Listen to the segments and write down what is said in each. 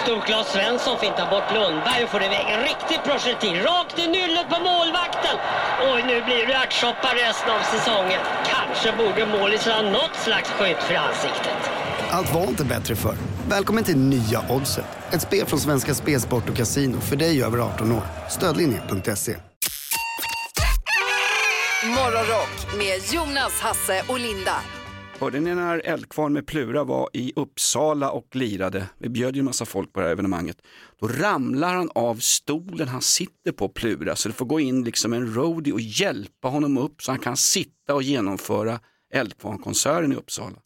Stort Claes Svensson fintar bort Lundberg och får iväg en riktig projektil rakt i nyllet på målvakten. Och nu blir det ärtsoppa resten av säsongen. Kanske borde målis ha något slags skydd för ansiktet. Allt var inte bättre förr. Välkommen till Nya Oddset. Ett spel från Svenska Spelsport och Casino för dig över 18 år. Stödlinje.se. Morgonrock med Jonas, Hasse och Linda. Hörde ni när Eldkvarn med Plura var i Uppsala och lirade? Vi bjöd ju en massa folk på det här evenemanget. Då ramlar han av stolen han sitter på, Plura. Så det får gå in liksom en roadie och hjälpa honom upp så han kan sitta och genomföra Eldkvarn-konserten i Uppsala.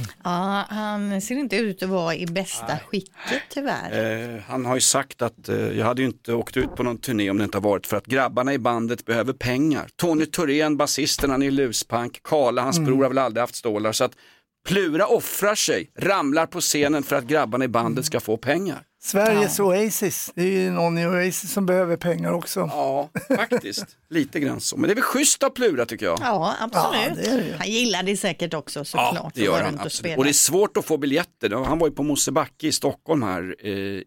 Ja, han ser inte ut att vara i bästa skicket tyvärr. Han har ju sagt att jag hade ju inte åkt ut på någon turné om det inte har varit för att grabbarna i bandet behöver pengar. Tony Thorén, basisten, han är luspank. Karla, hans bror, har väl aldrig haft stålar. Så att Plura offrar sig, ramlar på scenen för att grabbarna i bandet ska få pengar. Sveriges Oasis, det är ju någon i Oasis som behöver pengar också. Ja, faktiskt. Lite grann så. Men det är väl schysst av Plura tycker jag. Ja, absolut. Ja, det är det. Han gillar det säkert också såklart. Ja, det gör han absolut. Och det är svårt att få biljetter. Han var ju på Mosebacke i Stockholm här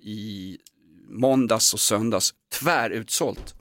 i måndags och söndags. Tvärutsålt.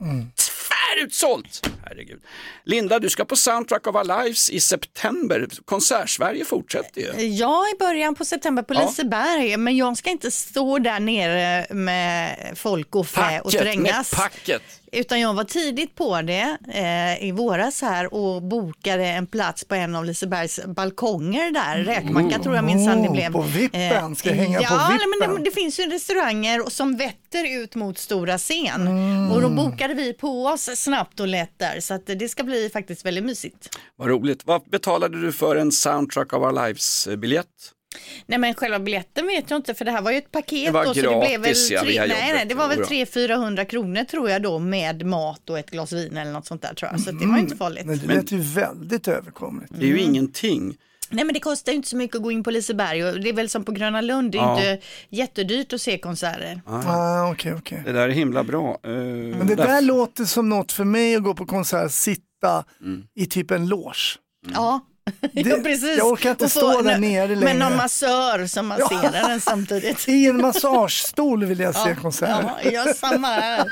Tvärutsålt! Herregud. Linda, du ska på Soundtrack of Our Lives i september. Konsertsverige fortsätter ju. Ja, i början på september på Liseberg. Men jag ska inte stå där nere med folk och fä och trängas. Med packet. Utan jag var tidigt på det i våras här och bokade en plats på en av Lisebergs balkonger där. Räkmacka tror jag minsann det blev. På vippen, ska hänga på vippen. Ja, men det finns ju restauranger som vetter ut mot stora scen. Och då bokade vi på oss snabbt och lätt där. Så att det ska bli faktiskt väldigt mysigt. Vad roligt. Vad betalade du för en Soundtrack of Our Lives-biljett? Nej, men själva biljetten vet jag inte, för det här var ju ett paket. Det var då, gratis, så det blev väl det var väl 300-400 kronor tror jag då, med mat och ett glas vin eller något sånt där tror jag. Så det var ju inte farligt. Men det lät ju väldigt överkomligt. Det är ju ingenting. Nej, men det kostar ju inte så mycket att gå in på Liseberg och det är väl som på Gröna Lund, det är inte jättedyrt att se konserter. Okej. Det där är himla bra. Men det där låter som något för mig att gå på konsert, sitta i typ en loge. Ja. Ja, precis. Jag orkar inte stå där nere längre. Men någon massör som masserar den samtidigt. I en massagestol vill jag se konsert. Ja, jag samma här.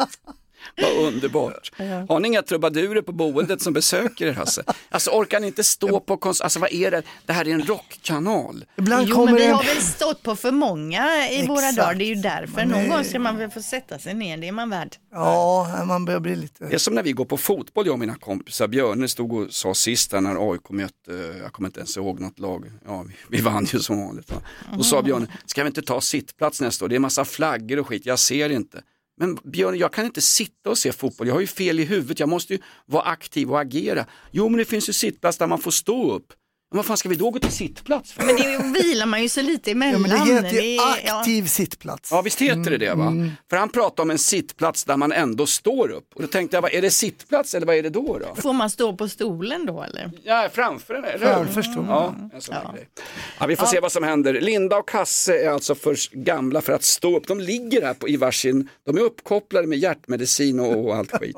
Vad underbart. Har ni inga trubadurer på boendet som besöker er, Hasse? Alltså orkar ni inte stå på alltså vad är det? Det här är en rockkanal. Ibland jo, kommer men vi har väl stått på för många i våra dagar. Det är ju därför. Nej. Någon gång ska man väl få sätta sig ner. Det är man värd. Ja, man börjar bli lite... Det är som när vi går på fotboll, jag och mina kompisar. Björne stod och sa sist när AIK mötte, jag kommer inte ens ihåg något lag. Ja, vi vann ju som vanligt. Då sa Björne, ska vi inte ta sittplats nästa år? Det är en massa flaggor och skit, jag ser inte. Men Björn, jag kan inte sitta och se fotboll. Jag har ju fel i huvudet. Jag måste ju vara aktiv och agera. Jo, men det finns ju sittplats där man får stå upp. Men vad fan ska vi då gå till sittplats för? Men det vilar man ju så lite emellan. Ja, men det heter ju aktiv sittplats. Ja, visst heter det va? För han pratar om en sittplats där man ändå står upp. Och då tänkte jag, är det sittplats eller vad är det då? Får man stå på stolen då eller? Ja, framför den. Framför stolen. Ja, en sån grej. Ja, vi får se vad som händer. Linda och Hasse är alltså för gamla för att stå upp. De ligger här i varsin, de är uppkopplade med hjärtmedicin och allt skit.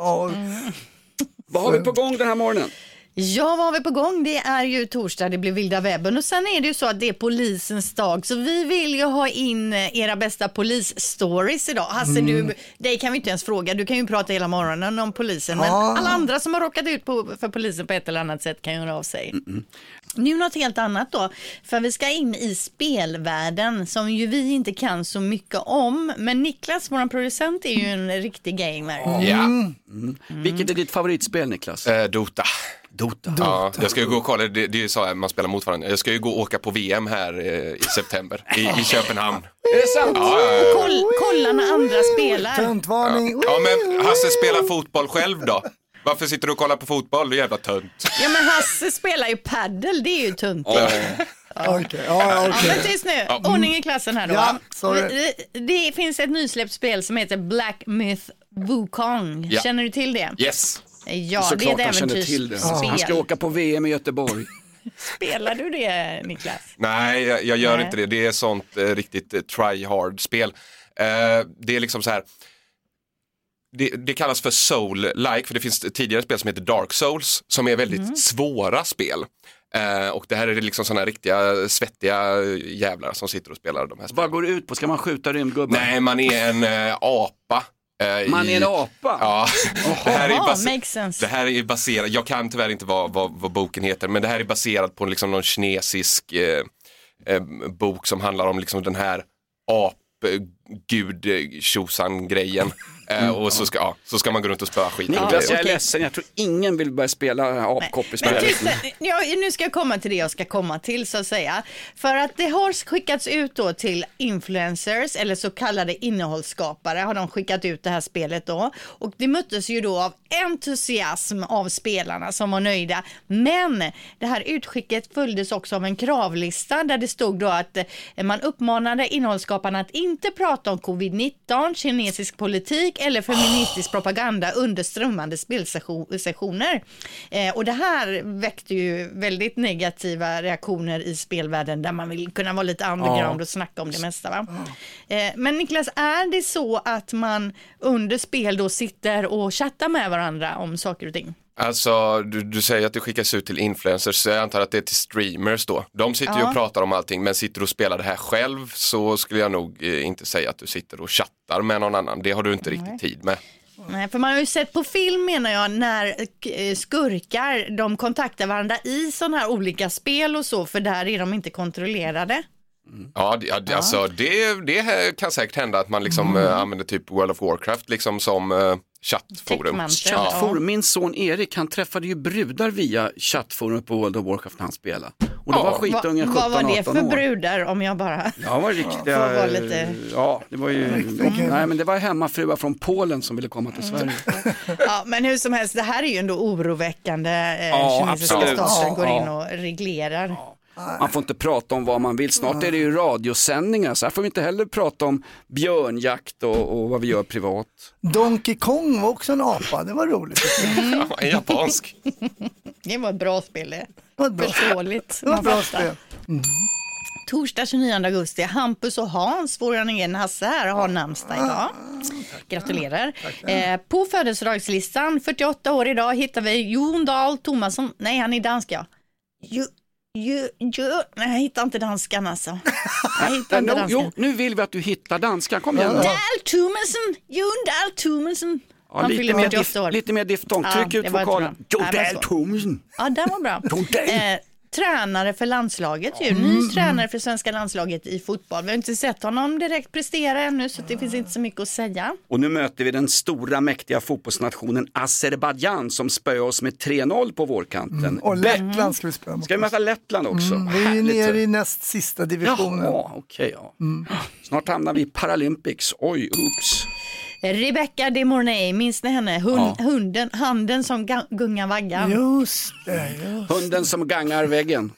Vad har vi på gång den här morgonen? Ja, vad har vi på gång? Det är ju torsdag, det blir vilda webben och sen är det ju så att det är polisens dag, så vi vill ju ha in era bästa polisstories idag. Hasse, dig kan vi inte ens fråga, du kan ju prata hela morgonen om polisen, men alla andra som har råkat ut för polisen på ett eller annat sätt kan ju höra av sig. Nu något helt annat då, för vi ska in i spelvärlden som ju vi inte kan så mycket om, men Niklas, vår producent, är ju en riktig gamer. Vilket är ditt favoritspel, Niklas? Dota. Ja, jag ska ju gå och kolla, det är ju så här man spelar mot varandra. Jag ska ju gå och åka på VM här i september i Köpenhamn. Är det sant? Ja. Kolla när andra spelar. Töntvarning. Ja, men Hasse spelar fotboll själv då. Varför sitter du och kollar på fotboll? Det är jävla tönt. Ja, men Hasse spelar ju paddel, det är ju tunt. Okej. Men tills nu, ordning i klassen här då. Ja, det finns ett nysläppt spel som heter Black Myth Wukong. Ja. Känner du till det? Yes. Ja, Såklart det är ett han känner till det. Han ska åka på VM i Göteborg. Spelar du det, Niklas? Nej, jag gör inte det. Det är sånt riktigt try-hard-spel. Det är liksom så här... Det kallas för soul-like, för det finns tidigare spel som heter Dark Souls som är väldigt svåra spel. Och det här är liksom sådana riktiga svettiga jävlar som sitter och spelar de här spelen. Vad går det ut på? Ska man skjuta rymdgubbar? Nej, man är en apa. Man är en apa? Ja, det här är baserat, jag kan tyvärr inte vad boken heter, men det här är baserat på liksom någon kinesisk bok som handlar om liksom den här gud-tjosan-grejen. Och så ska man gå runt och spöa skit. Jag är ledsen, jag tror ingen vill börja spela apkoppespel. Nu ska jag komma till det jag ska komma till, så att säga. För att det har skickats ut då till influencers eller så kallade innehållsskapare, har de skickat ut det här spelet då. Och det möttes ju då av entusiasm av spelarna som var nöjda. Men det här utskicket följdes också av en kravlista där det stod då att man uppmanade innehållsskaparna att inte prata om covid-19, kinesisk politik eller feministisk propaganda under strömmande spelsessioner. Och det här väckte ju väldigt negativa reaktioner i spelvärlden där man vill kunna vara lite underground och snacka om det mesta, va? Men Niklas, är det så att man under spel då sitter och chattar med varandra om saker och ting? Alltså, du säger att det skickas ut till influencers, så jag antar att det är till streamers då. De sitter ju och pratar om allting, men sitter och spelar det här själv så skulle jag nog inte säga att du sitter och chattar med någon annan. Det har du inte riktigt tid med. Nej, för man har ju sett på film, menar jag, när skurkar, de kontaktar varandra i sådana här olika spel och så, för där är de inte kontrollerade. Ja, alltså det kan säkert hända att man liksom använder typ World of Warcraft liksom som chattforum. Chattforum. Min son Erik, han träffade ju brudar via chattforum på World of Warcraft när han spelade. Och det var skitungen 17-18 år. Vad var det för brudar, om jag bara... Ja, var riktiga... Ja, det var ju... Nej, men det var hemmafruar från Polen som ville komma till Sverige. Ja, men hur som helst, det här är ju ändå oroväckande. Kinesiska staten går in och reglerar. Ja. Man får inte prata om vad man vill. Snart är det ju radiosändningar, så här får vi inte heller prata om björnjakt och vad vi gör privat. Donkey Kong var också en apa, det var roligt. En japansk. Det var ett bra spel, det. Förståeligt. Det var ett bra spel. Torsdag 29 augusti, Hampus och Hans, vår egen Hasse här, har namnsdag idag. Gratulerar. På födelsedagslistan, 48 år idag, hittar vi Jon Dahl Tomasson. Nej, han är dansk, ja. Nej, jag hittar inte danskan alltså. Jo, nu vill vi att du hittar danskan. Kom igen. Jon Dahl Tomasson. Ja, lite mer diftong. Tryck ut vokalen. Jon Dahl Tomasson. Ja, den var bra. Tränare för landslaget ju. Ny tränare för svenska landslaget i fotboll. Vi har inte sett honom direkt prestera ännu, så det finns inte så mycket att säga. Och nu möter vi den stora mäktiga fotbollsnationen Azerbaijan som spöar oss med 3-0 på vårkanten. Och Lettland ska vi spela mot. Ska vi möta Lettland också? Vi är nere i näst sista divisionen. Ja, okej. Snart hamnar vi i Paralympics. Oj, oops. Rebecca de Mornay, minns ni henne? Handen som gungar vaggan. Just det. Hunden som gangar väggen.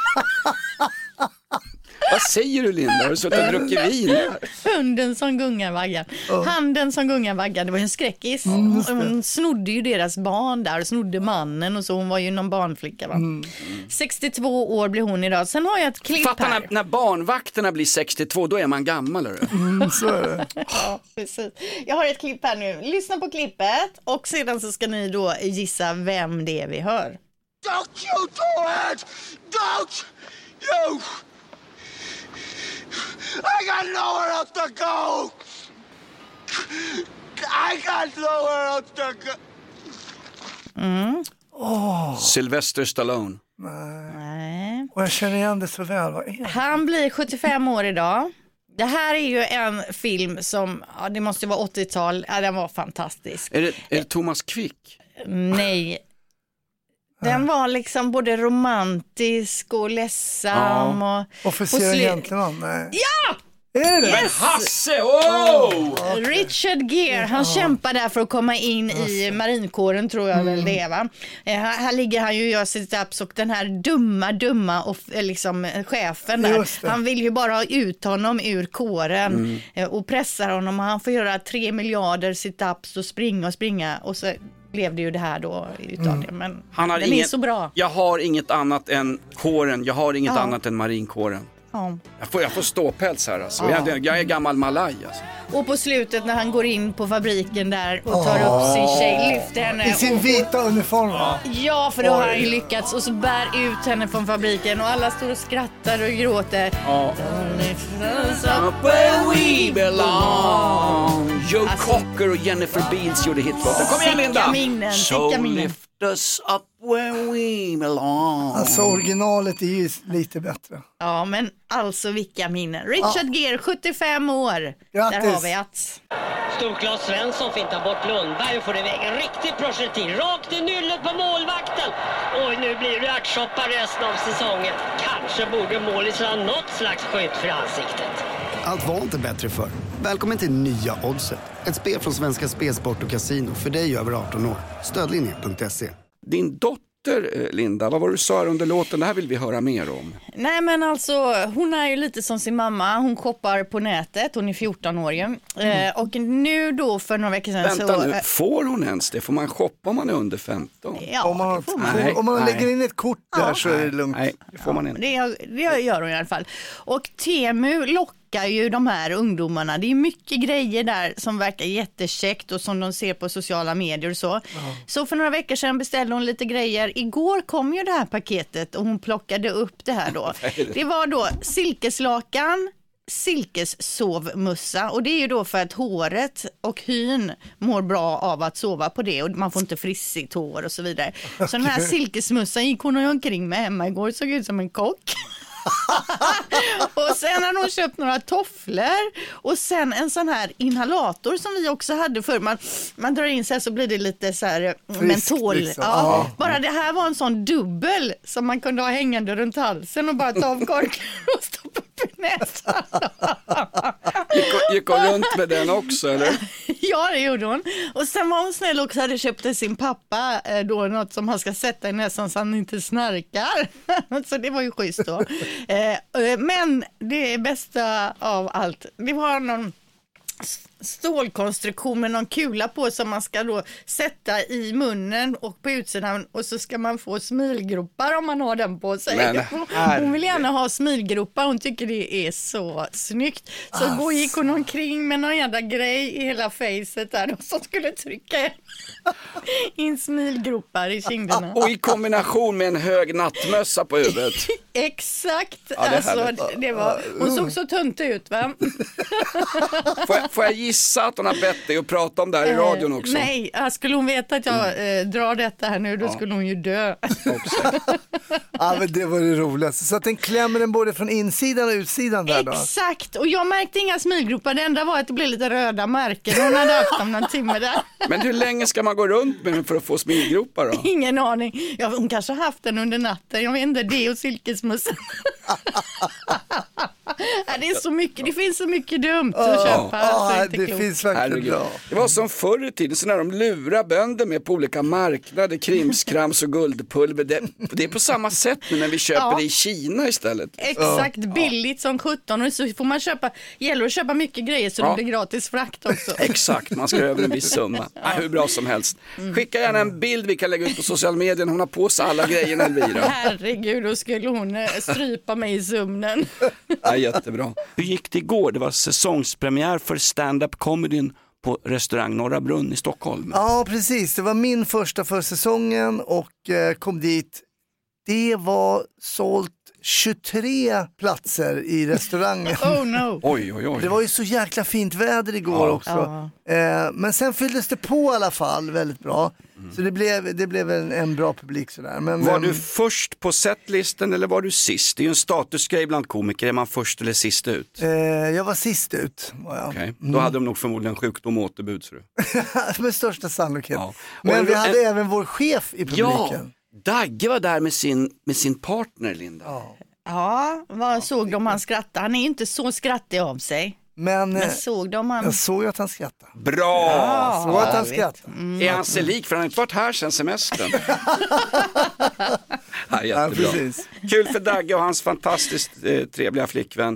Vad säger du, Linda? Har du suttit och druckit vin? Hunden som gungar vaggan. Handen som gungar vaggan. Det var ju en skräckis. Hon snodde ju deras barn där. Snodde mannen och så. Hon var ju någon barnflicka, va? 62 år blir hon idag. Sen har jag ett klipp här. När barnvakterna blir 62, då är man gammal, eller? Så är det. Ja, precis. Jag har ett klipp här nu. Lyssna på klippet. Och sedan så ska ni då gissa vem det är vi hör. Don't you do it! Don't you! I got nowhere else to go! I got nowhere else to go! Sylvester Stallone. Nej. Och jag känner igen det så väl. Han blir 75 år idag. Det här är ju en film som, det måste vara 80-tal. Ja, den var fantastisk. Är det Thomas Quick? Nej. Den var liksom både romantisk och ledsam. Officer egentligen, nej. Ja! Är det? Men Hasse, Richard Gere, han kämpar där för att komma in i marinkåren, tror jag väl det är, va? Här ligger han ju och gör sit-ups, och den här dumma och liksom chefen där, han vill ju bara ha ut honom ur kåren och pressar honom, och han får göra 3 miljarder sit-ups och springa och så blev det ju det här då utav det, men den är så bra. Jag har inget annat än kåren, jag har inget annat än marinkåren. Ja. Jag får ståpäls här alltså. Jag är gammal malaj alltså. Och på slutet när han går in på fabriken där och tar upp sin tjej, lyfter henne. I sin vita uniform. Ja, för då har han ju lyckats. Och så bär ut henne från fabriken och alla står och skrattar och gråter. Where we belong. Joe Cocker och Jennifer Beals gjorde hitlåten. Kom igen Linda! So lift us up where we belong. Alltså originalet är ju lite bättre. Ja, men alltså vilka minnen. Richard Gere, 75 år. Grattis. Där har vi att. Storklas Svensson fintar bort Lundberg och får iväg en riktig projektil. Rakt i nyllet på målvakten. Oj, nu blir det ärtsoppa resten av säsongen. Kanske borde målis ha något slags skydd för ansiktet. Allt var inte bättre förr. Välkommen till nya Oddset. Ett spel från Svenska Spelsport och Casino för dig över 18 år. Stödlinjen.se. Din dotter Linda, vad var du sa under låten? Det här vill vi höra mer om. Nej, men alltså hon är ju lite som sin mamma. Hon shoppar på nätet. Hon är 14 år ju. Och nu då för några veckor sedan Vänta nu, får hon ens det? Får man shoppa om man är under 15? Ja, Om man lägger in ett kort där så är det lugnt. Nej, det får man inte. Det gör hon i alla fall. Och Temu lockar ju de här ungdomarna. Det är mycket grejer där som verkar jättekäckt och som de ser på sociala medier och så. Så för några veckor sedan beställde hon lite grejer. Igår kom ju det här paketet och hon plockade upp det här då. Det var då silkeslakan, silkessovmussa, och det är ju då för att håret och hyn mår bra av att sova på det och man får inte frissigt hår och så vidare. Så den här silkesmussan gick hon omkring med hemma igår, såg ut som en kock. Och sen har hon köpt några tofflor och sen en sån här inhalator som vi också hade för man drar in så här så blir det lite så här mentol. Liksom. Ja, bara det här var en sån dubbel som man kunde ha hängande runt halsen och bara ta av korken och stoppa upp i näsan. Gick hon runt med den också eller? Ja, det gjorde hon. Och sen var hon snäll också, hade köpt till sin pappa då något som han ska sätta i näsan så han inte snarkar. Så det var ju schysst då. Men det bästa av allt, det var någon stålkonstruktion med någon kula på som man ska då sätta i munnen och på utsidan och så ska man få smilgropar om man har den på sig. Men, hon vill gärna ha smilgropar, hon tycker det är så snyggt. Så gick hon omkring med någon jävla grej i hela facet där som skulle trycka in smilgropar i kinderna. Och i kombination med en hög nattmössa på huvudet. Exakt, ja, det var, hon såg så tunt ut va? Får jag gissa att hon har bett dig att prata om det här i radion också? Nej, skulle hon veta att jag drar detta här nu, då skulle hon ju dö. Ja, men det var det roligaste. Så att den klämmer den både från insidan och utsidan där då? Exakt, och jag märkte inga smilgropar. Det enda var att det blev lite röda märken. Hon hade haft dem någon timme där. Men hur länge ska man gå runt med den för att få smilgropar då? Ingen aning. Ja, hon kanske har haft den under natten. Jag vet inte, det och silkesmussen. Det är så mycket, det finns så mycket dumt att köpa. Det finns verkligen bra. Det var som förr i tiden, så när de lurar bönder med på olika marknader, krimskrams och guldpulver. Det är på samma sätt nu när vi köper det i Kina istället. Exakt, billigt som 17 och så får man gäller att köpa mycket grejer så det blir gratis frakt också. Exakt, man ska över en viss summa. Hur bra som helst. Skicka gärna en bild vi kan lägga ut på sociala medier. Hon har på sig alla grejerna, Elvira. Herregud, då skulle hon strypa mig i sömnen. Ja, jättebra. Hur gick det igår? Det var säsongspremiär för stand-up comedyn på restaurang Norra Brunn i Stockholm. Ja, precis. Det var min första för säsongen och kom dit. Det var sålt 23 platser i restaurangen. Oh no. Oj. Det var ju så jäkla fint väder igår också. Men sen fylldes det på i alla fall väldigt bra. Så det blev en bra publik sådär. Men, var du först på setlisten eller var du sist? Det är ju en statusgrej bland komiker. Är man först eller sist ut? Jag var sist ut. Okay. Då hade de nog förmodligen sjukdom och återbud. Med största sannolikhet. Ja. Men vi hade även vår chef i publiken. Ja, Dagge var där med sin partner, Linda. Ja, vad såg de han skrattade? Han är inte så skrattig av sig. Men såg de han... Jag såg att han skrattade. Bra! Ja, såg att han skrattade. Är han sig lik? För han har inte varit här sedan semestern. Ja, jättebra. Kul för Dagge och hans fantastiskt trevliga flickvän.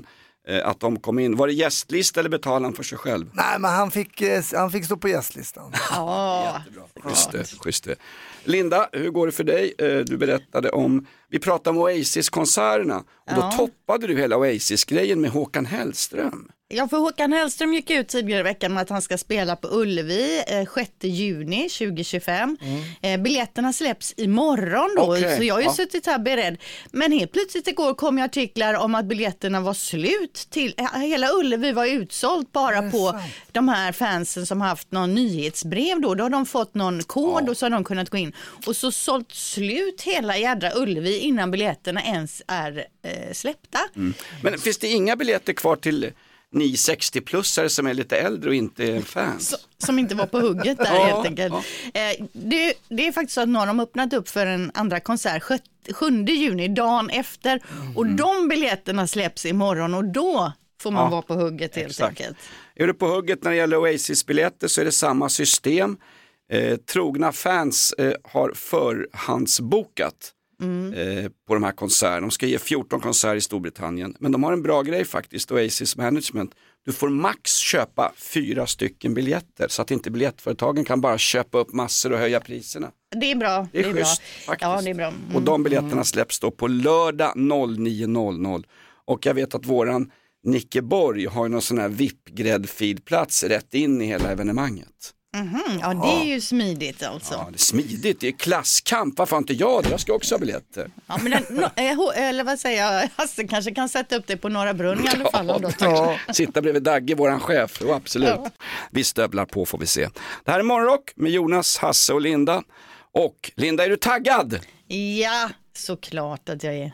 att de kom in. Var det gästlista eller betalade han för sig själv? Nej, men han fick stå på gästlistan. Ja, Schysst det. Linda, hur går det för dig? Du berättade om, vi pratade om Oasis-konserterna och då toppade du hela Oasis-grejen med Håkan Hellström. Ja, för Håkan Hellström gick ut tidigare i veckan med att han ska spela på Ullevi 6 juni 2025. Biljetterna släpps imorgon då, så jag har ju suttit här beredd. Men helt plötsligt igår kom ju artiklar om att biljetterna var slut. Hela Ullevi var utsålt bara på de här fansen som haft någon nyhetsbrev då. Då har de fått någon kod och så har de kunnat gå in. Och så sålt slut hela jädra Ullevi innan biljetterna ens är släppta. Men finns det inga biljetter kvar till ni 60-plussare som är lite äldre och inte är fans? Som inte var på hugget där helt enkelt. Det är faktiskt så att nu har de öppnat upp för en andra konsert 7 juni, dagen efter. Och de biljetterna släpps imorgon och då får man vara på hugget helt enkelt. Är du på hugget när det gäller Oasis-biljetter så är det samma system. Trogna fans har förhandsbokat på de här konserterna. De ska ge 14 konserter i Storbritannien. Men de har en bra grej faktiskt, Oasis Management. Du får max köpa 4 stycken biljetter så att inte biljettföretagen kan bara köpa upp massor och höja priserna. Det är bra. Det är schysst, faktiskt. Ja, det är bra. Och de biljetterna släpps då på lördag 09.00. Och jag vet att våran Nicke Borg har någon sån här VIP-gräddfeedplats rätt in i hela evenemanget. Ja, det är ju smidigt alltså. Ja, det är smidigt. Det är klasskamp. Varför inte jag det? Jag ska också ha biljetter. Ja, men eller vad säger jag? Hasse kanske kan sätta upp det på Norra Brunn i alla fall. Sitta bredvid Dagge, våran chef. Jo, absolut. Ja. Vi stövlar på får vi se. Det här är Morgonrock med Jonas, Hasse och Linda. Och Linda, är du taggad? Ja, såklart att jag är.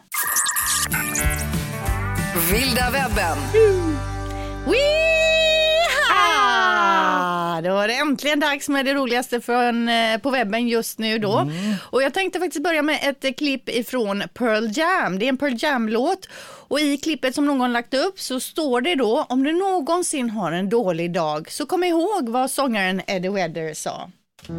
Vilda webben. Då var det äntligen dags med det roligaste på webben just nu då. Och jag tänkte faktiskt börja med ett klipp ifrån Pearl Jam. Det är en Pearl Jam-låt och i klippet som någon lagt upp så står det då: om du någonsin har en dålig dag så kom ihåg vad sångaren Eddie Vedder sa.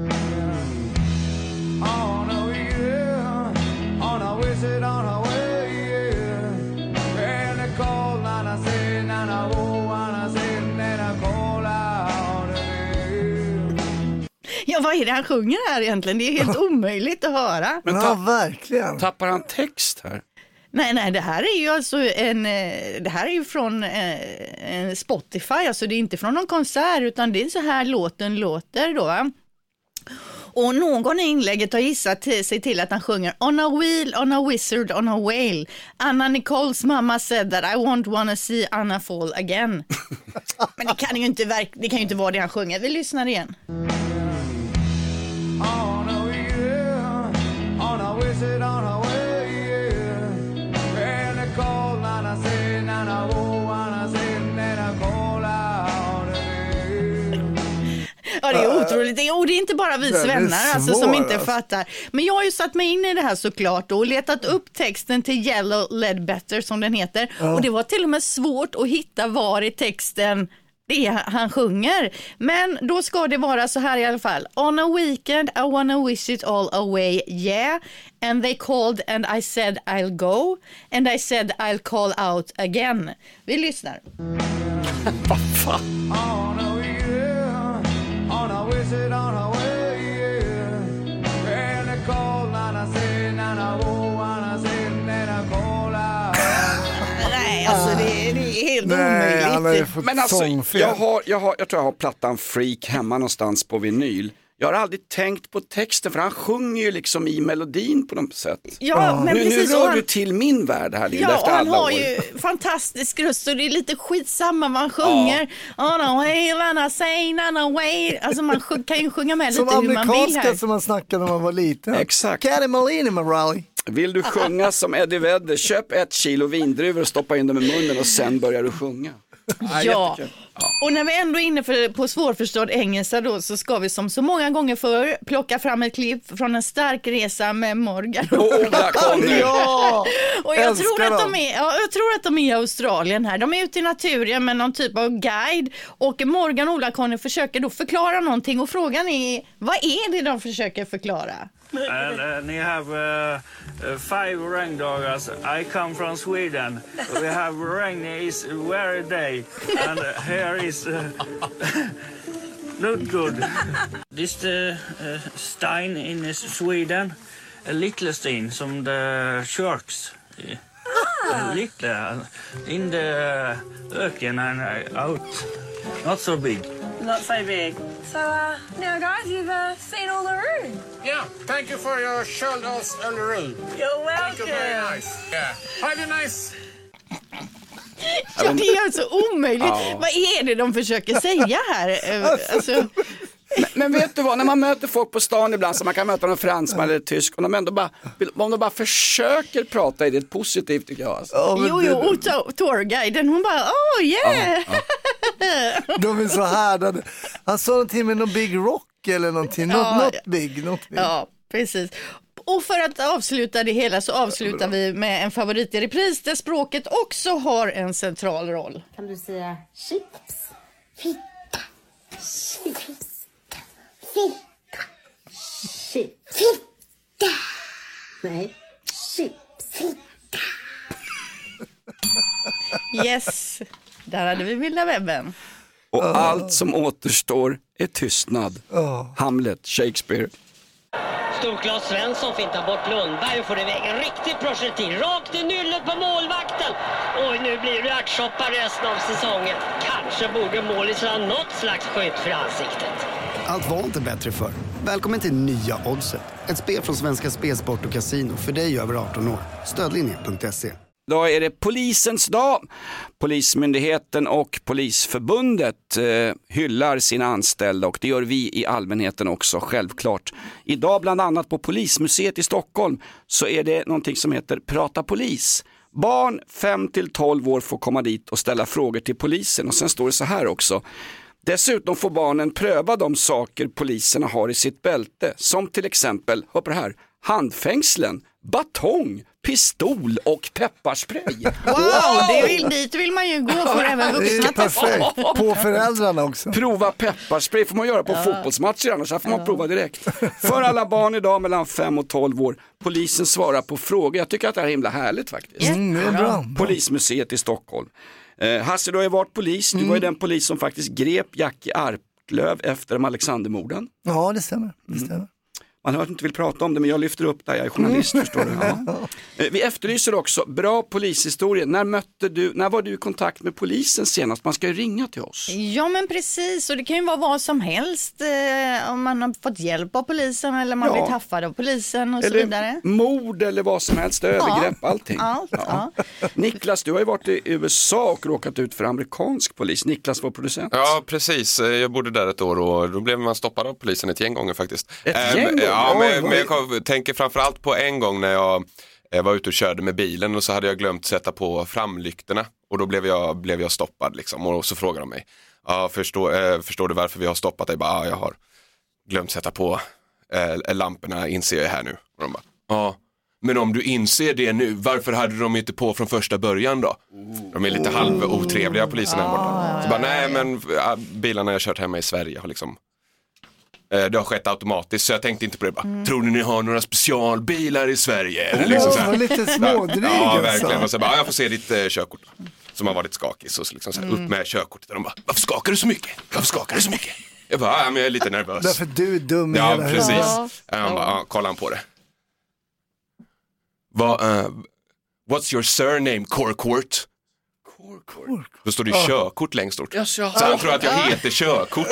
Ja, vad är det han sjunger här egentligen? Det är helt omöjligt att höra. Men verkligen. Tappar han text här? Nej, det här är ju alltså det här är ju från Spotify, alltså det är inte från någon konsert utan det är så här låten låter då, va? Och någon i inlägget har gissat sig till att han sjunger On a wheel, on a wizard, on a whale. Anna Nicoles mamma said that I won't wanna see Anna fall again. Men det kan ju inte vara det han sjunger. Vi lyssnar igen. Ja, det är otroligt. Och det är inte bara vi svennar alltså, som inte fattar. Men jag har ju satt mig in i det här såklart och letat upp texten till Yellow Ledbetter som den heter. Och det var till och med svårt att hitta var i texten det är han sjunger. Men då ska det vara så här i alla fall. On a weekend I wanna wish it all away, yeah. And they called and I said I'll go. And I said I'll call out again. Vi lyssnar. Vad fan? Nej, alltså det är helt omöjligt. Men alltså, jag tror jag har plattan Freak hemma någonstans på vinyl. Jag har aldrig tänkt på texten för han sjunger ju liksom i melodin på något sätt. Ja, men nu rör du till min värld här Linda, efter alla år. Ja, han har ju fantastisk röst och det är lite skitsamma vad han sjunger. Alltså man kan ju sjunga med lite hur man vill här. Som amerikanska som man snackade när man var liten. Exakt. Caddy Malini med Rally. Vill du sjunga som Eddie Vedder, köp 1 kilo vindruvor och stoppa in dem i munnen och sen börjar du sjunga. Ja, Och när vi ändå är inne på svårförstådd engelska då, så ska vi som så många gånger förr plocka fram ett klipp från En stark resa med Morgan. Ja! Och jag tror att de är i Australien här. De är ute i naturen med någon typ av guide. Och Morgan och Ola-Conny försöker då förklara någonting. Och frågan är, vad är det de försöker förklara? And ni have 5 regndagar. I come from Sweden. We have rain is very day. And here is not good. This stein in Sweden, a little stein, som the sharks. Little in the öken and out. Not so big. Not so big. So now guys, you've seen all the room. Yeah, thank you for your shoulders on the room. You're welcome. Thank you very nice. Yeah. Have a nice... Ja, det är alltså omöjligt. Ja. Vad är det de försöker säga här? Alltså... Men vet du vad, när man möter folk på stan ibland, så man kan möta någon fransman eller tysk, och om de bara försöker prata, är det positivt tycker jag. Alltså. Och tourguiden, hon bara, oh yeah. De är så härdade. Han sa någonting med någon Big Rock eller någonting. Not big. Ja, precis. Och för att avsluta det hela så avslutar vi med en favorit i repris där språket också har en central roll. Kan du säga chips? Fitta. Chips. Fitta. Chips. Fitta. Nej. Chips. Fitta. Yes. Där hade vi vilda webben. Och allt som återstår är tystnad. Hamlet, Shakespeare. Storklas Svensson fintar bort Lundberg och får iväg en riktig projektil rakt i nyllet på målvakten. Och nu blir det ärtsoppa resten av säsongen. Kanske borde målis ha något slags skydd för ansiktet. Allt var inte bättre förr. Välkommen till nya Oddset. Ett spel från Svenska Spelsport och Casino för dig över 18 år. Stödlinjen.se. Idag är det polisens dag. Polismyndigheten och Polisförbundet hyllar sina anställda, och det gör vi i allmänheten också, självklart. Idag bland annat på Polismuseet i Stockholm så är det någonting som heter Prata polis. Barn 5-12 år får komma dit och ställa frågor till polisen, och sen står det så här också. Dessutom får barnen pröva de saker poliserna har i sitt bälte, som till exempel, hör på det här, handfängslen, batong, pistol och pepparspray. Wow, dit vill man ju gå för även vuxna. Det är perfekt. På föräldrarna också. Prova pepparspray får man göra på fotbollsmatcher, annars här får man prova direkt. För alla barn idag mellan 5 och 12 år. Polisen svarar på frågor. Jag tycker att det är himla härligt faktiskt. Det är bra. Polismuseet i Stockholm. Hasse, du har ju varit polis. Du var ju den polis som faktiskt grep Jackie Arklöv efter de Alexandermorden. Ja, det stämmer. Man hör att du inte vill prata om det, men jag lyfter upp det. Jag är journalist, förstår du. Ja. Vi efterlyser också bra polishistorier. När var du i kontakt med polisen senast? Man ska ju ringa till oss. Ja, men precis. Och det kan ju vara vad som helst. Om man har fått hjälp av polisen eller man blir taffad av polisen och eller så vidare. Mord eller vad som helst, övergrepp, allting. Ja. Niklas, du har ju varit i USA och råkat ut för amerikansk polis. Niklas var producent. Ja, precis. Jag bodde där ett år och då blev man stoppad av polisen ett gäng gånger faktiskt. Ett gäng gånger? Ja, men jag tänker framförallt på en gång när jag var ute och körde med bilen och så hade jag glömt sätta på framlyktorna och då blev jag stoppad liksom, och så frågade de mig, förstår du varför vi har stoppat dig? Jag har glömt sätta på lamporna, inser jag här nu. Och de bara, men om du inser det nu, varför hade de inte på från första början då? De är lite halvotrevliga poliserna här borta. Så bara, nej men bilarna jag kört hemma i Sverige har liksom, det har skett automatiskt, så jag tänkte inte på det. Tror ni har några specialbilar i Sverige? Liksom så här. Lite smådryg. Ja, verkligen. Och så bara, jag får se ditt körkort som har varit skakig. Så liksom så här, upp med körkortet. Och de bara, varför skakar du så mycket? Jag bara, men jag är lite nervös. Därför du är dum. Ja, precis. Han bara, kolla han på det. What's your surname, Corcourt? Då står det körkort längst stort. Så han tror att jag heter körkort.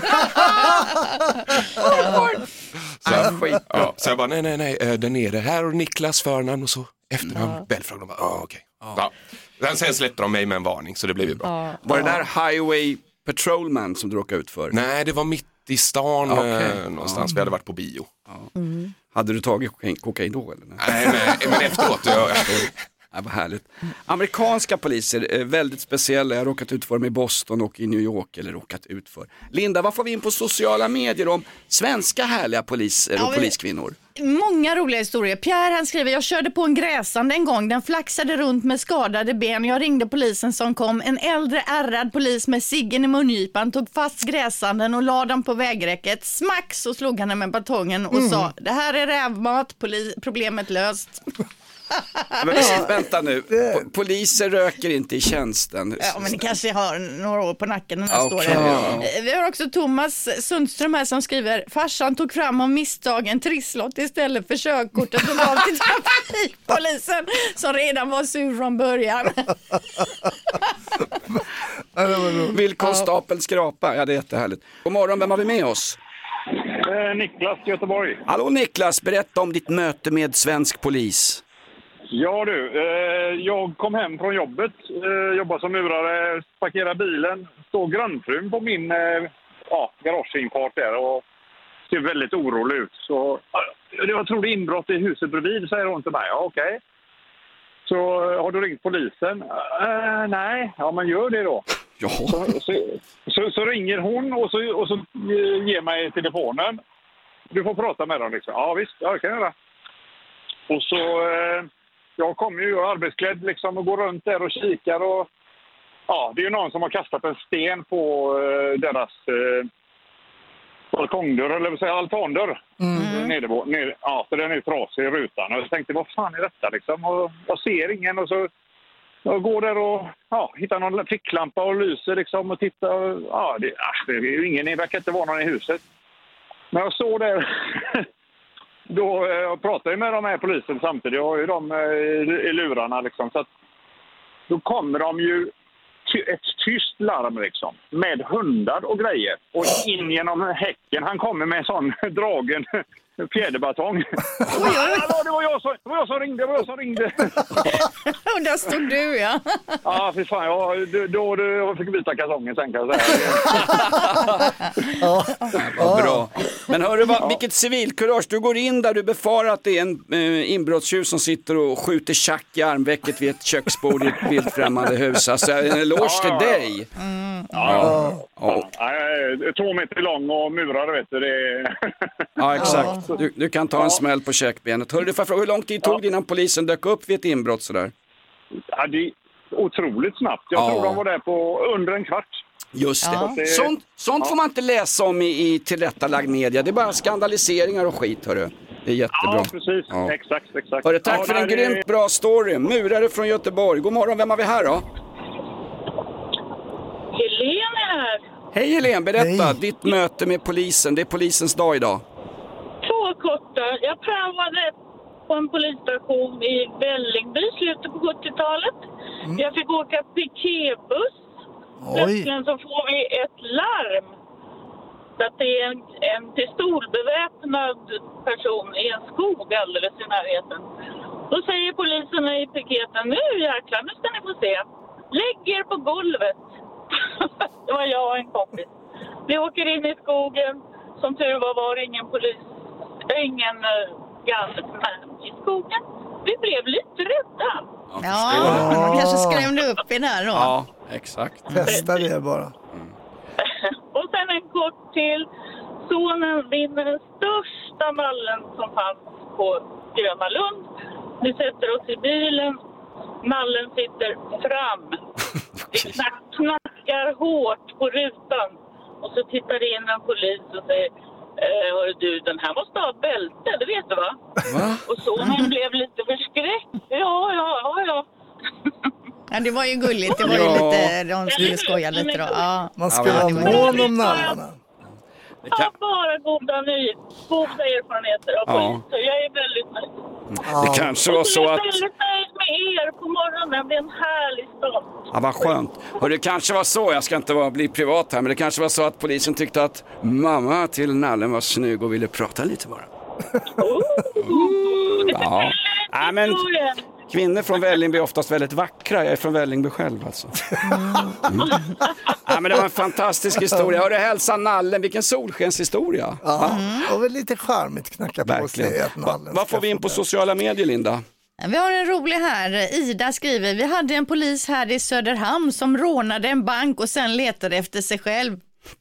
Så jag bara, nej, den är det här och Niklas förnamn och så efternamn, Belfrag. De bara, okej. Ja. Sen släppte de mig med en varning, så det blev ju bra. Var det där Highway Patrolman som du råkade ut för? Nej, det var mitt i stan någonstans. Vi hade varit på bio. Hade du tagit kokain då eller? Nej, men efteråt. Ja, vad härligt. Amerikanska poliser är väldigt speciella. Jag har råkat ut för dem i Boston och i New York. Eller råkat ut för. Linda, vad får vi in på sociala medier om svenska härliga poliser och poliskvinnor? Många roliga historier. Pierre han skriver, jag körde på en gräsande en gång. Den flaxade runt med skadade ben. Jag ringde polisen som kom. En äldre ärrad polis med ciggen i mungipan tog fast gräsanden och lade den på vägräcket. Smack så slog han den med batongen och sa, det här är rävmat, problemet löst. Men vänta nu, poliser röker inte i tjänsten. Ja, men ni kanske har några år på nacken när det står det. Vi har också Thomas Sundström här som skriver, farsan tog fram av misstag en trisslott istället för körkortet och gav till trafikpolisen som redan var sur från början. Vill konstapeln skrapa? Ja, det är jättehärligt. God morgon, vem har vi med oss? Niklas, Göteborg. Hallå Niklas, berätta om ditt möte med svensk polis. Ja du, jag kom hem från jobbet, jobbar som murare, parkerar bilen, står grannfrun på min garageinfart där och ser väldigt orolig ut. Så jag tror det är inbrott i huset bredvid, säger hon till mig. Ja, okej. Så har du ringt polisen? Nej, ja men gör det då. Ja. Så ringer hon och så ger mig telefonen. Du får prata med dem liksom. Ja visst, jag kan göra. Och så... Jag kommer ju arbetsklädd liksom och går runt där och kikar och det är ju någon som har kastat en sten på deras balkongdörr, eller säga altandörr. Så den är trasig i rutan. Och jag tänkte, vad fan är detta liksom? Och jag ser ingen och så jag går där och hittar någon ficklampa och lyser liksom och tittar. Det är ju ingen, det verkar inte vara någon i huset. Men jag står där... Då jag pratar jag med de här polisen samtidigt. Jag har ju dem i lurarna liksom. Så att, då kommer de ju ett tyst larm liksom. Med hundar och grejer. Och in genom häcken. Han kommer med en sån dragen fjäderbatong. Det var jag som ringde. Och där stod du, ja. Ja, för fan. Då fick byta kalsongen sen kan jag säga. Vad bra. Men hörru, vilket civilkurage. Du går in där, du befarar att det är en inbrottstjuv som sitter och skjuter tjack i armvecket vid ett köksbord i ett vildfrämmande hus. Alltså, en eloge till dig. 2 meter lång och murare, vet du. Det... Ja, exakt. Du kan ta en smäll på käkbenet. Hörru, hur lång tid tog det innan polisen dök upp vid ett inbrott sådär? Ja, det är otroligt snabbt. Jag tror de var där på under en kvart. Just det. Sånt får man inte läsa om i tillrättalagd media. Det är bara skandaliseringar och skit, hörru. Det är jättebra. Ja, precis. Ja. Exakt. Hörru, tack för en grymt bra story. Murare från Göteborg. God morgon, vem har vi här då? Helene här. Hej Helene, berätta ditt möte med polisen. Det är polisens dag idag. 2 korta. Jag prövade på en polisstation i Vällingby slutet på 70-talet. Jag fick åka piketbuss. Plötsligt så får vi ett larm. Så att det är en pistolbeväpnad person i en skog alldeles i närheten. Då säger polisen i piketen, nu jäklar, nu ska ni få se. Lägg er på golvet. Det var jag och en kompis. Vi åker in i skogen. Som tur var det ingen polis. Ingen gangsterman i skogen. Vi blev lite rädda. Man kanske skrämde upp i den här då. Ja, exakt. Testa det bara. Och sen en kort till. Sonen vinner den största mallen som fanns på Gröna Lund. Vi sätter oss i bilen. Mallen sitter fram. Vi knackar hårt på rutan. Och så tittar det in en polis och säger, hörru du, den här måste ha bälte, det vet du va? Och sonen blev lite förskräckt. Ja. Ja, det var ju gulligt. Det var ju lite, de skulle skoja lite då. Ja. Man ska vara mån om nallarna. Ja, bara goda erfarenheter av polis. Så jag är väldigt nöjd. Det kanske var så att... Jag är väldigt nöjd med er på morgonen. Det är en härlig start. Ja, vad skönt. Och det kanske var så, jag ska inte bli privat här, men det kanske var så att polisen tyckte att mamma till nallen var snygg och ville prata lite bara. Ja. Ja, men kvinnor från Vällingby är oftast väldigt vackra. Jag är från Vällingby själv alltså. Ja, men det var en fantastisk historia. Hörru, hälsa nallen, vilken solskenshistoria. Ja, och väl lite charmigt knacka på sig. Vad får vi in på sociala medier, Linda? Vi har en rolig här. Ida skriver, vi hade en polis här i Söderhamn som rånade en bank och sen letade efter sig själv.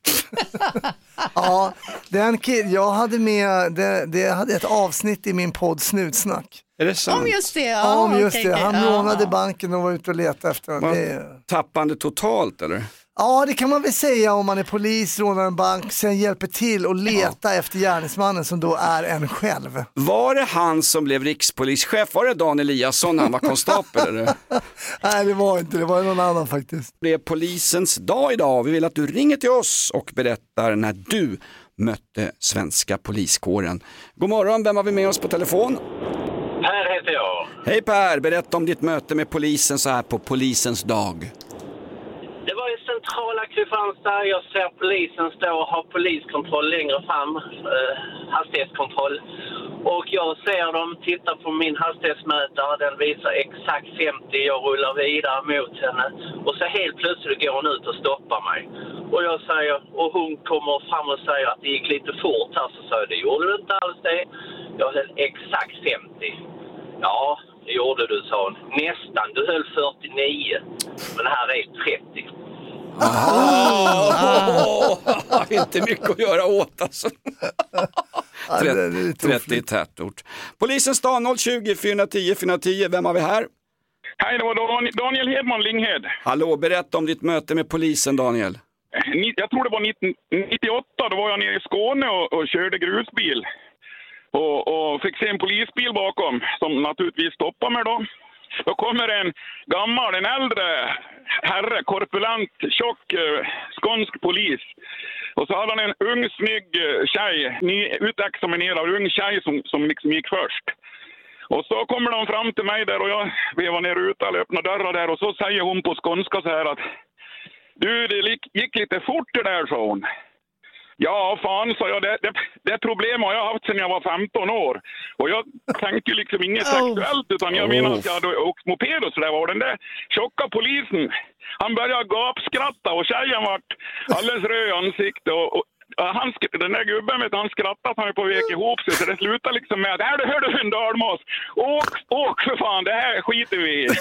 Ja, jag hade med, det hade ett avsnitt i min podd Snutsnack. Är det sant? Om just det, ja. Om just det. Han rånade ja. banken och var ute och letade efter. Tappande totalt eller? Ja, det kan man väl säga om man är polis, rånar en bank, sen hjälper till och leta efter gärningsmannen som då är en själv. Var det han som blev rikspolischef? Var det Dan Eliasson när han var konstapel eller? Nej, det var inte, det var någon annan faktiskt. Det är polisens dag idag. Vi vill att du ringer till oss och berättar när du mötte svenska poliskåren. God morgon, vem har vi med oss på telefon? Per heter jag. Hej Per, berätta om ditt möte med polisen så här på polisens dag. Det var i centrala Kristianstad. Jag ser polisen stå och ha poliskontroll längre fram, hastighetskontroll. Och jag ser dem titta på min hastighetsmätare, den visar exakt 50, jag rullar vidare mot henne. Och så helt plötsligt går hon ut och stoppar mig. Och jag säger, och hon kommer fram och säger att det gick lite fort här, så säger det gjorde du inte alls det. Jag höll exakt 50. Ja, det gjorde du, sa hon. Nästan, du höll 49. Men här är 30. Inte mycket att göra åt alltså. 30 i tätort. Polisens dag 020 410 410. Vem har vi här? Hej, det var Daniel Hedman Linghed. Hallå, berätta om ditt möte med polisen, Daniel. Jag tror det var 1998, då var jag nere i Skåne och körde grusbil. Och fick se en polisbil bakom som naturligtvis stoppade mig då. Då kommer en äldre herre, korpulent, tjock, skånsk polis. Och så hade han en ung, snygg tjej, utexaminerad ung tjej som liksom gick först. Och så kommer de fram till mig där och jag vevar ner ut eller öppnar dörrar där. Och så säger hon på skånska så här att du, det gick lite fort det där, sa hon. Ja, fan, sa jag. Det problem har jag haft sedan jag var 15 år. Och jag tänkte liksom inget sexuellt, utan jag menar att jag hade åkt moped och sådär. Och den där tjocka polisen, han började gapskratta och tjejen vart alldeles röd i ansiktet. Och den där gubben, han skrattade, han är på väg ihop sig. Så det slutar liksom med att, hör du en dalmas. Åk för fan, det här skiter vi i.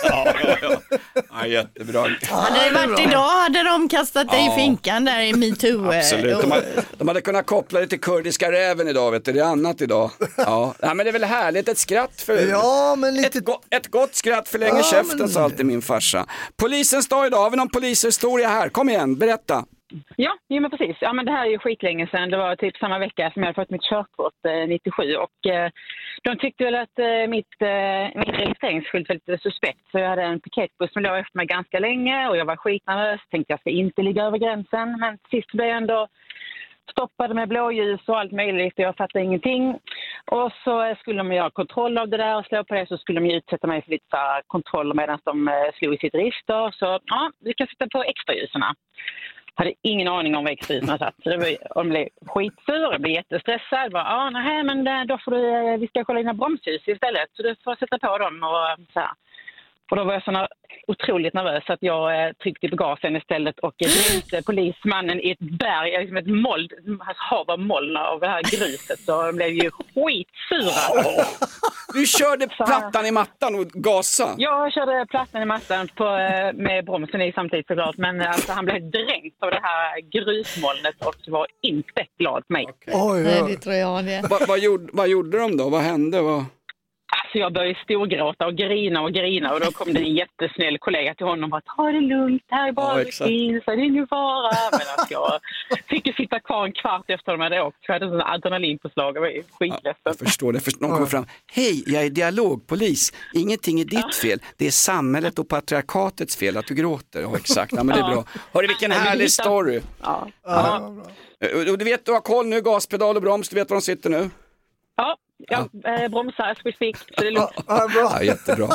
Ja, jättebra. Hade det varit idag hade de kastat dig i finkan där i MeToo. Absolut, de hade kunnat koppla det till kurdiska räven idag, vet du, det är annat idag. Ja, men det är väl härligt, ett skratt för... Ja, men lite... Ett gott skratt för länge käften, sa alltid min farsa. Polisens dag idag, har vi någon polishistoria här? Kom igen, berätta. Ja, men precis. Ja, men det här är ju skitlänge sedan. Det var typ samma vecka som jag hade fått mitt körkort 97 och de tyckte väl att mitt registreringsskylt var lite suspekt, så jag hade en piketbuss som låg efter mig ganska länge och jag var skitnervös. Tänkte jag ska inte ligga över gränsen, men sist blev jag ändå stoppade med blåljus och allt möjligt och jag fattade ingenting. Och så skulle de göra kontroll av det där och slå på det, så skulle de utsätta mig för lite kontroller medan de slog i sitt register. Så ja, vi kan sätta på extraljuserna. Jag hade ingen aning om vad extraljuserna satt. Så de blev skitsur, jag blev jättestressad. Men då får vi ska kolla dina bromsljus istället. Så du får sätta på dem och så här. Och då var jag så otroligt nervös att jag tryckte på gasen istället och dränkte polismannen i ett berg, liksom ett mold, hav av moln av det här gruset. Så de blev ju skitsura. Du körde plattan i mattan och gasa? Ja, jag körde plattan i mattan med bromsen i samtidigt såklart. Men alltså, han blev dränkt av det här grusmolnet och var inte glad på mig. Okay. Nej, det tror jag det. Vad gjorde de då? Vad hände? Alltså jag började storgråta och grina och då kom det en jättesnäll kollega till honom och bara, ta det lugnt, här är bara rutin, så det är ingen fara. Men alltså jag fick ju sitta kvar en kvart efter de hade åkt, så jag hade en adrenalinpåslag och var skitledsen. Jag förstår det, någon kommer fram, hej, jag är dialogpolis, ingenting är ditt fel, det är samhället och patriarkatets fel att du gråter. Ja, exakt, men det är bra. Hörru, vilken härlig story. Ja. Du vet, du har koll nu, gaspedal och broms, du vet var de sitter nu? Ja. Jag bromsar as we speak, så det är lugnt. Ja, jättebra.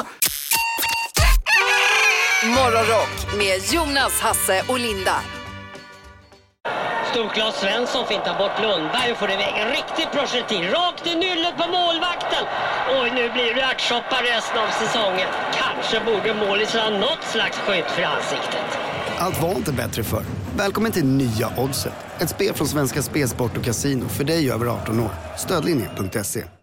Morgonrock med Jonas, Hasse och Linda. Storklas Svensson fintar bort Lundberg och får iväg en riktig projektil rakt i nyllet på målvakten. Och nu blir det ärtsoppa resten av säsongen. Kanske borde målis ha något slags skydd för ansiktet. Allt var inte bättre förr. Välkommen till nya Oddset. Ett spel från Svenska Spelsport och Casino för dig över 18 år. Stödlinjen.se.